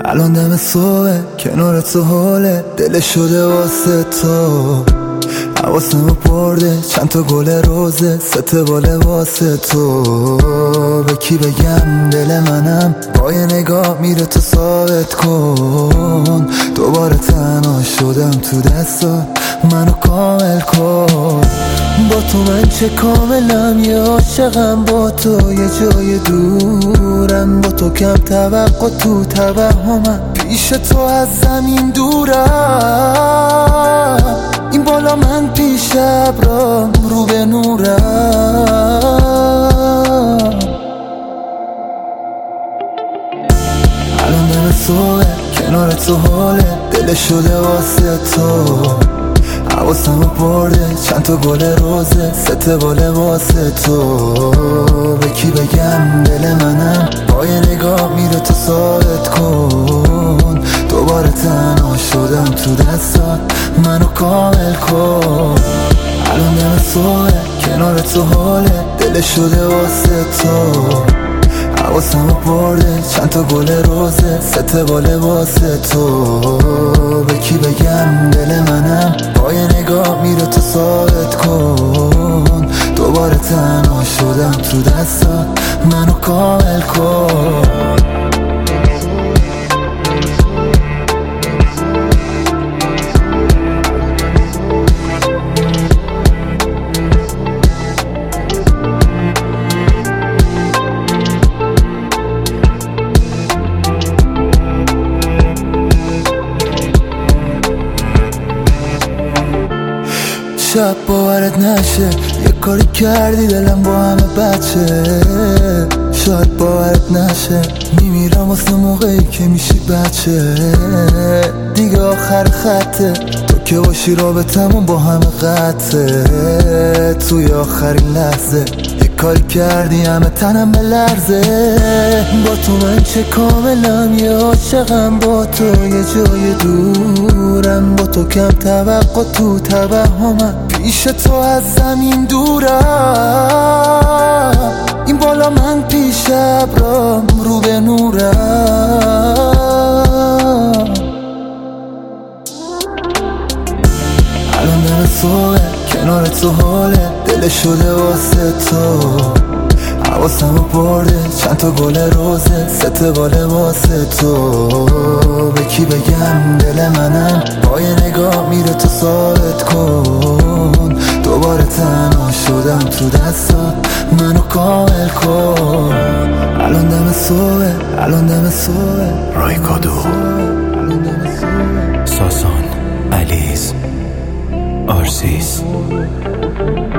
الان دم صبح کنار تو حاله دل شده واسه تو، حواسمو برده چند تا گل روزه سته باله واسه تو. به کی بگم دل منم با یه نگاه میره تو ثابت کن. دوباره تنها شدم تو دستا منو کامل کن. با تو من چه کاملم یه عاشقم، با تو یه جای دورم، با تو کم توقع تو توهمم، پیش تو از زمین دورم. این بالا من پیش ابرام رو به نورم. الان دم صبح کنار تو حاله دل شده واسه تو، حواسمو برده چند تا گل روزه سته باله واسه تو. به کی بگم دل منم با یه نگاه میره تو ثابت کن. دوباره تنها شدم تو دستات منو کامل کن. الان دم صبح کنار تو حاله دل شده واسه تو، حواسمو برده چند تا گل روزه سته باله واسه تو. به کی بگم دل منم با یه نگاه میره تو ثابت کن. دوباره تنها شدم تو دستات منو کامل کن. شب باورت نشه یه کاری کردی دلم با همه بچه. شاید باورت نشه میمیرم واسه موقعی که میشی بچه. دیگه آخر خطه تو که باشی رابطمون با همه قطعه. توی آخرین لحظه یه کاری کردی همه تنم بلرزه. با تو من چه کاملم یه عاشقم، با تو یه جای دورم، با تو کم توقع تو توهمم، پیش تو از زمین دورم. این بالا من پیش ابرام رو به نورم. الان دم صبح کنار تو حاله دل شده واسه تو، حواسمو برده چند تا گل روزه سته باله واسه تو. به کی بگم دل منم با یه نگاه میره تو ثابت کن. دوباره تنها شدم تو دستات منو کامل کن. الان دم صبح، الان دم صبح. رایکادو، ساسان، علیز، آرزیز.